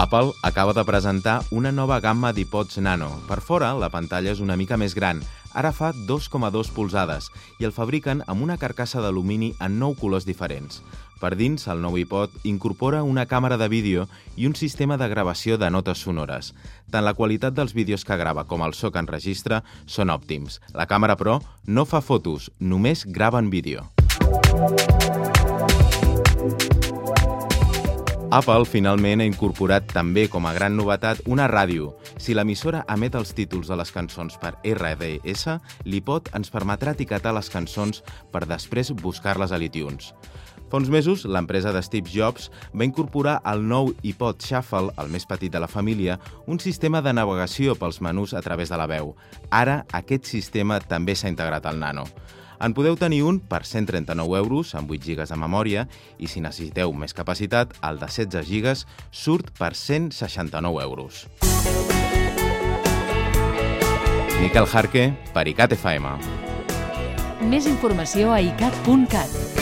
Apple acaba de presentar una nova gamma d'iPods Nano. Per fora, la pantalla és una mica més gran. Ara fa 2,2 polzades i el fabriquen amb una carcassa d'alumini en 9 colors diferents. Per dins, el nou iPod incorpora una càmera de vídeo i un sistema de gravació de notes sonores. Tant la qualitat dels vídeos que grava com el so que enregistra són òptims. La càmera, però, no fa fotos, només grava en vídeo. Apple finalment ha incorporat també com a gran novetat una ràdio. Si l'emissora emet els títols de les cançons per RDS, l'iPod ens permetrà etiquetar les cançons per després buscar-les a l'iTunes. Fa uns mesos, l'empresa de Steve Jobs va incorporar al nou iPod Shuffle, el més petit de la família, un sistema de navegació pels menús a través de la veu. Ara, aquest sistema també s'ha integrat al Nano. En podeu tenir un per 139 euros, amb 8 GB de memòria, i si necessiteu més capacitat, el de 16 GB surt per 169 euros. Miquel Jarque, per ICAT FM. Més informació a icat.cat.